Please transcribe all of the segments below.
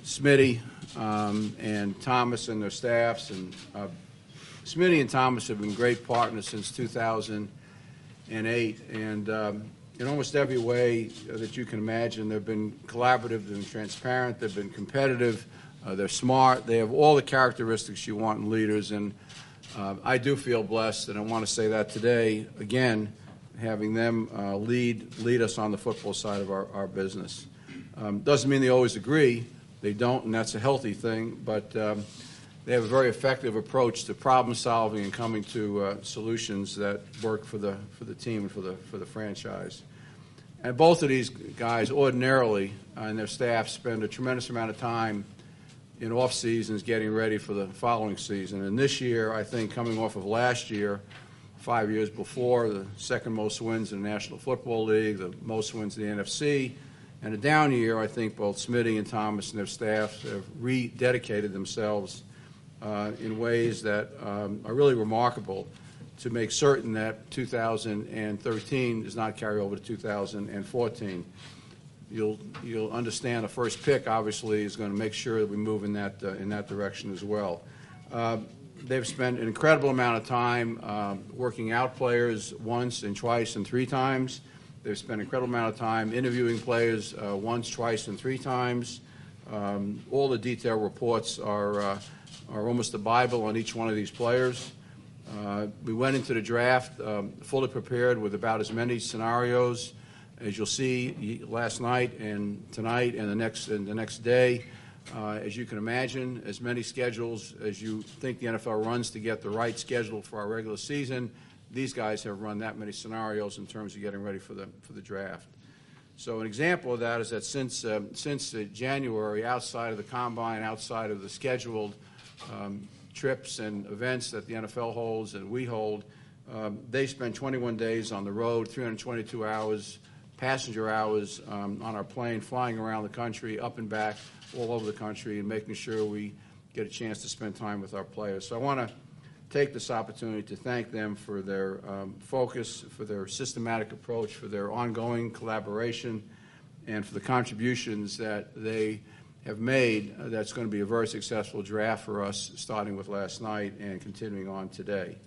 Smitty and Thomas and their staffs. And Smitty and Thomas have been great partners since 2008. And in almost every way that you can imagine, they've been collaborative, they've been transparent, they've been competitive, they're smart. They have all the characteristics you want in leaders. And I do feel blessed, and I want to say that today, again, having them lead us on the football side of our business. Doesn't mean they always agree. They don't, and that's a healthy thing. But they have a very effective approach to problem solving and coming to solutions that work for the team and for the franchise. And both of these guys, ordinarily, and their staff spend a tremendous amount of time in off seasons getting ready for the following season. And this year, I think, coming off of last year, 5 years before, the second most wins in the National Football League, the most wins in the NFC, and a down year, I think both Smitty and Thomas and their staffs have rededicated themselves in ways that are really remarkable to make certain that 2013 does not carry over to 2014. You'll understand the first pick, obviously, is going to make sure that we move in that direction as well. They've spent an incredible amount of time working out players once and twice and three times. They've spent an incredible amount of time interviewing players once, twice, and three times. All the detailed reports are almost the Bible on each one of these players. We went into the draft fully prepared with about as many scenarios as you'll see last night and tonight and the next day. As you can imagine, as many schedules as you think the NFL runs to get the right schedule for our regular season, these guys have run that many scenarios in terms of getting ready for the draft. So an example of that is that since January, outside of the combine, outside of the scheduled trips and events that the NFL holds and we hold, they spend 21 days on the road, 322 hours, passenger hours on our plane, flying around the country, up and back, all over the country, and making sure we get a chance to spend time with our players. So I want to take this opportunity to thank them for their focus, for their systematic approach, for their ongoing collaboration, and for the contributions that they have made. That's going to be a very successful draft for us, starting with last night and continuing on today.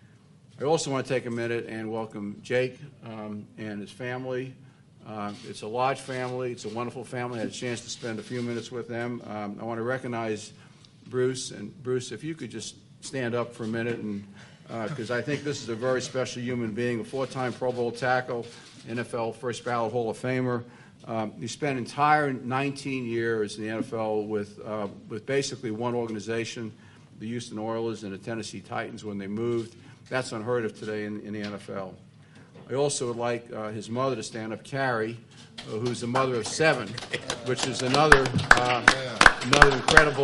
I also want to take a minute and welcome Jake and his family. It's a large family. It's a wonderful family. I had a chance to spend a few minutes with them. I want to recognize Bruce. And Bruce, if you could just stand up for a minute, and because I think this is a very special human being, a four-time Pro Bowl tackle, NFL first ballot Hall of Famer. He spent entire 19 years in the NFL with basically one organization, the Houston Oilers and the Tennessee Titans when they moved. That's unheard of today in the NFL. I also would like his mother to stand up, Carrie, who's the mother of 7, which is another incredible.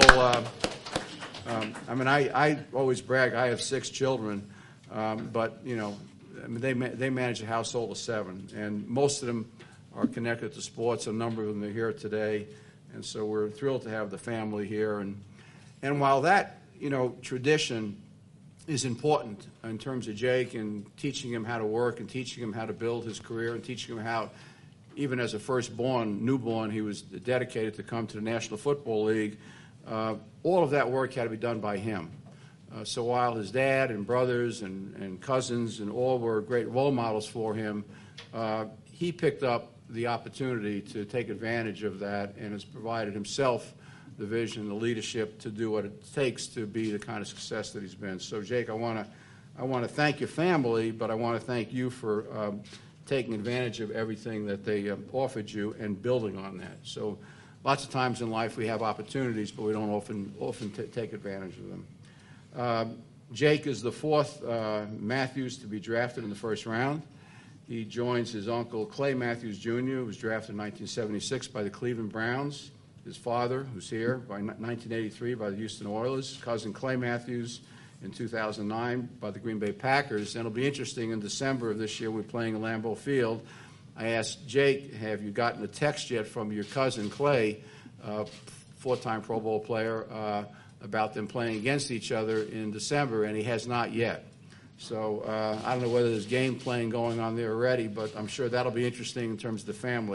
I always brag. I have 6 children, but they manage a household of 7, and most of them are connected to sports. A number of them are here today, and so we're thrilled to have the family here. And while that tradition is important in terms of Jake and teaching him how to work and teaching him how to build his career and teaching him how, even as a newborn, he was dedicated to come to the National Football League. All of that work had to be done by him. So while his dad and brothers and cousins and all were great role models for him, he picked up the opportunity to take advantage of that and has provided himself the vision, the leadership to do what it takes to be the kind of success that he's been. So, Jake, I want to thank your family, but I want to thank you for taking advantage of everything that they offered you and building on that. So, lots of times in life we have opportunities, but we don't often take advantage of them. Jake is the 4th Matthews to be drafted in the first round. He joins his uncle Clay Matthews Jr., who was drafted in 1976 by the Cleveland Browns. His father, who's here, by 1983 by the Houston Oilers. Cousin Clay Matthews in 2009 by the Green Bay Packers. And it'll be interesting, in December of this year, we're playing at Lambeau Field. I asked Jake, have you gotten a text yet from your cousin Clay, 4-time Pro Bowl player, about them playing against each other in December, and he has not yet. So I don't know whether there's game playing going on there already, but I'm sure that'll be interesting in terms of the family.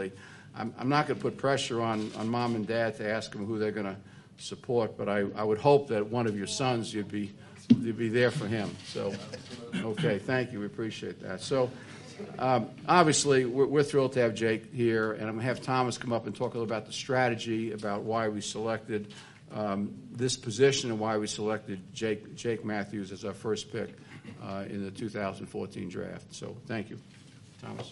I'm not going to put pressure on mom and dad to ask them who they're going to support, but I would hope that one of your sons, you'd be there for him. So, okay, thank you. We appreciate that. So, obviously, we're thrilled to have Jake here, and I'm going to have Thomas come up and talk a little about the strategy, about why we selected this position and why we selected Jake Matthews as our first pick in the 2014 draft. So, thank you, Thomas.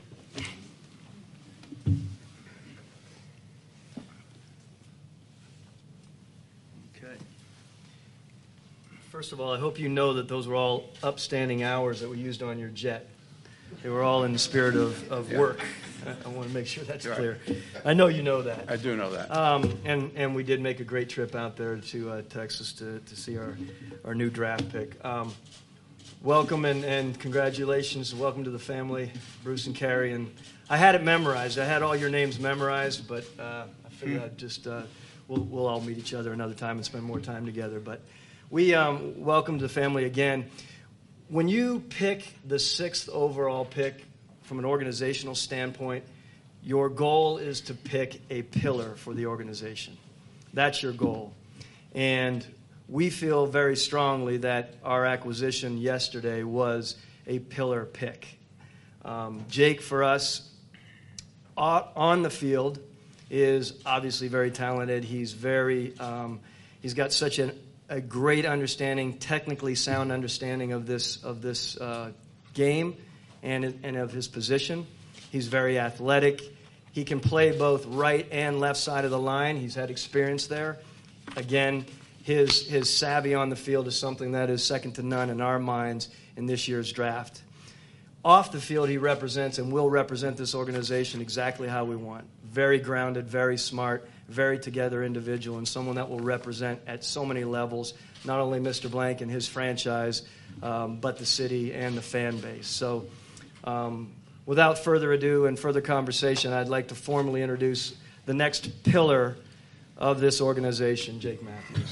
First of all, I hope you know that those were all upstanding hours that we used on your jet. They were all in the spirit of work. I want to make sure that's clear. I know you know that. I do know that. And we did make a great trip out there to Texas to see our new draft pick. Welcome and congratulations. Welcome to the family, Bruce and Carrie. And I had it memorized. I had all your names memorized, but I figured I'd just we'll all meet each other another time and spend more time together. But we welcome the family again. When you pick the 6th overall pick from an organizational standpoint, your goal is to pick a pillar for the organization. That's your goal. And we feel very strongly that our acquisition yesterday was a pillar pick. Jake, for us, on the field, is obviously very talented. He's he's got such a great understanding, technically sound understanding of this game and of his position. He's very athletic. He can play both right and left side of the line. He's had experience there. Again, his savvy on the field is something that is second to none in our minds in this year's draft. Off the field, he represents and will represent this organization exactly how we want. Very grounded, very smart, very together individual, and someone that will represent at so many levels, not only Mr. Blank and his franchise, but the city and the fan base. So without further ado and further conversation, I'd like to formally introduce the next pillar of this organization, Jake Matthews.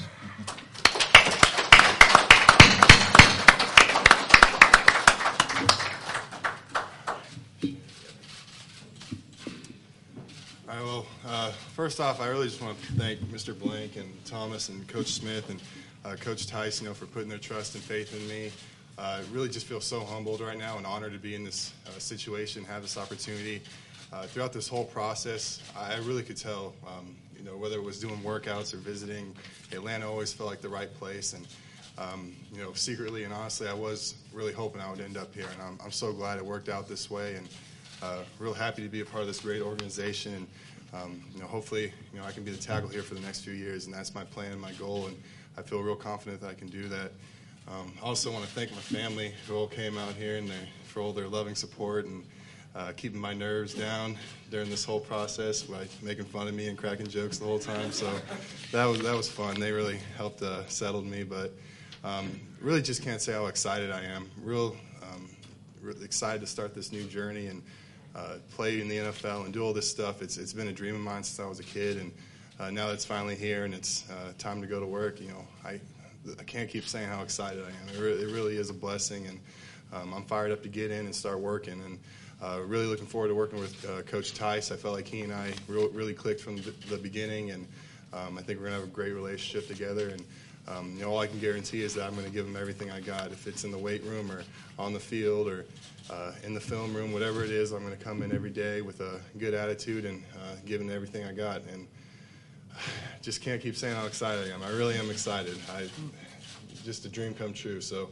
Well, first off, I really just want to thank Mr. Blank and Thomas and Coach Smith and Coach Tice, for putting their trust and faith in me. I really just feel so humbled right now and honored to be in this situation, have this opportunity. Throughout this whole process, I really could tell, whether it was doing workouts or visiting, Atlanta always felt like the right place. And, secretly and honestly, I was really hoping I would end up here. And I'm so glad it worked out this way. And real happy to be a part of this great organization. And, hopefully, I can be the tackle here for the next few years. And that's my plan and my goal. And I feel real confident that I can do that. I also want to thank my family who all came out here and for all their loving support and keeping my nerves down during this whole process by making fun of me and cracking jokes the whole time. So that was fun. They really helped settle me. But really just can't say how excited I am. Really excited to start this new journey and play in the NFL and do all this stuff. It's been a dream of mine since I was a kid, and now that it's finally here and it's time to go to work, I can't keep saying how excited I am. It really is a blessing, and I'm fired up to get in and start working. And really looking forward to working with Coach Tice. I felt like he and I really clicked from the beginning, and I think we're going to have a great relationship together. And all I can guarantee is that I'm going to give him everything I got. If it's in the weight room or on the field or in the film room, whatever it is, I'm going to come in every day with a good attitude and giving everything I got. And just can't keep saying how excited I am. I really am excited. Just a dream come true. So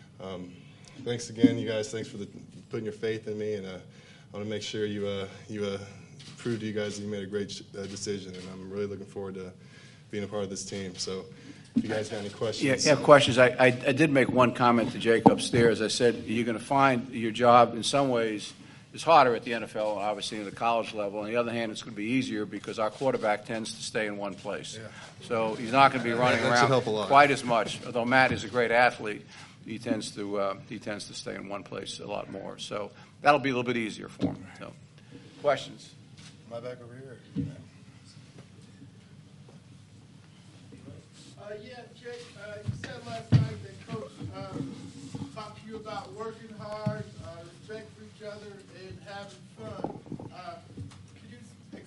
thanks again, you guys. Thanks for putting your faith in me. And I want to make sure you prove to you guys that you made a great decision. And I'm really looking forward to being a part of this team. So if you guys got any questions. Yeah, questions. I did make one comment to Jake upstairs. I said you're going to find your job in some ways is harder at the NFL, obviously, in the college level. On the other hand, it's going to be easier because our quarterback tends to stay in one place. Yeah. So he's not going to be running around quite as much. Although Matt is a great athlete, he tends to stay in one place a lot more. So that'll be a little bit easier for him. So, questions? Am I back over here? Yeah, Jake, you said last night that Coach talked to you about working hard, respect for each other, and having fun. Could you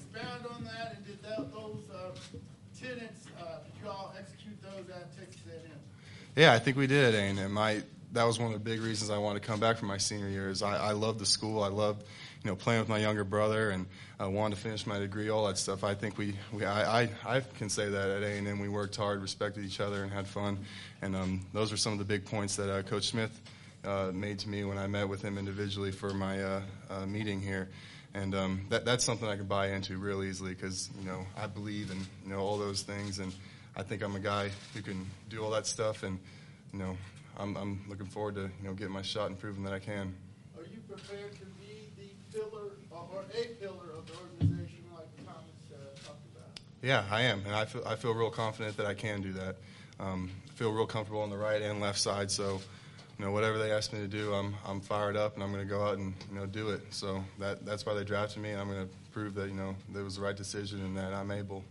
on that, and did those tenets, did you all execute those at Texas A&M? Yeah, I think we did, and that was one of the big reasons I wanted to come back for my senior year. Is I loved the school. I loved, playing with my younger brother, and I wanted to finish my degree, all that stuff. I think I can say that at A&M we worked hard, respected each other, and had fun. And those are some of the big points that Coach Smith made to me when I met with him individually for my meeting here. And that's something I can buy into real easily because, I believe in, all those things. And I think I'm a guy who can do all that stuff. And, I'm looking forward to, getting my shot and proving that I can. Are you prepared to be the pillar or a pillar of the organization like Thomas talked about? Yeah, I am. And I feel real confident that I can do that. I feel real comfortable on the right and left side. So, whatever they ask me to do, I'm fired up, and I'm going to go out and do it. So that's why they drafted me, and I'm going to prove that that was the right decision and that I'm able.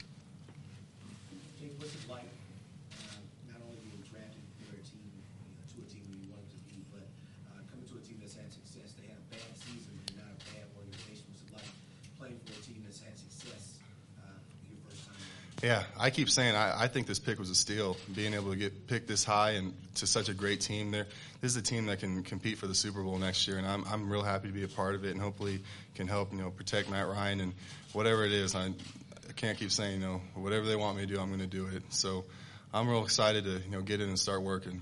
Jake, what's it like not only being drafted for a team, to a team you wanted to be, but coming to a team that's had success? They had a bad season, but not a bad organization. What's it like playing for a team that's had success your first time around? Yeah, I keep saying I think this pick was a steal. Being able to get picked this high and to such a great team there. This is a team that can compete for the Super Bowl next year, and I'm real happy to be a part of it and hopefully can help protect Matt Ryan and whatever it is. I can't keep saying whatever they want me to do, I'm going to do it. So I'm real excited to get in and start working.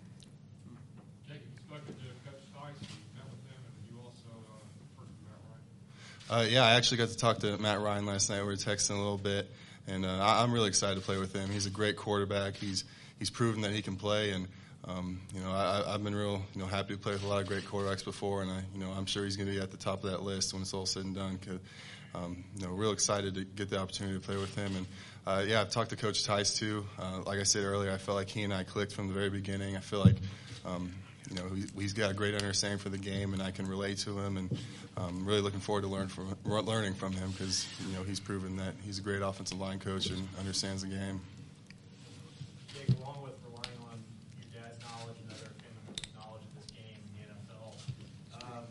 Jake, you spoke to Coach Tice, you met with him, and you also heard from Matt Ryan. Yeah, I actually got to talk to Matt Ryan last night. We were texting a little bit. And I'm really excited to play with him. He's a great quarterback. He's proven that he can play, and I've been real happy to play with a lot of great quarterbacks before, and I'm sure he's going to be at the top of that list when it's all said and done. Real excited to get the opportunity to play with him. And I've talked to Coach Tice too. Like I said earlier, I felt like he and I clicked from the very beginning. I feel like he's got a great understanding for the game, and I can relate to him. And I'm really looking forward to learning from him because he's proven that he's a great offensive line coach and understands the game. Jake, along with relying on your dad's knowledge and other